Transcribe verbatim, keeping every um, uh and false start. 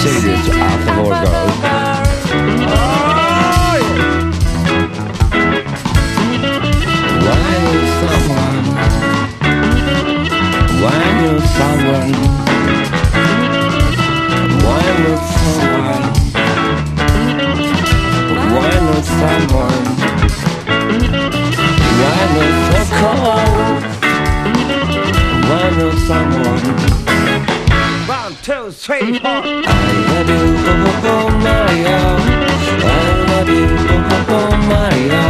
serious after all goes. Why will someone, why will someone, why will someone, why will someone, why will so cold, why will someone, one, two, three, four. I love you, oh, oh, oh, Mario. I love you, oh, oh, oh, Mario.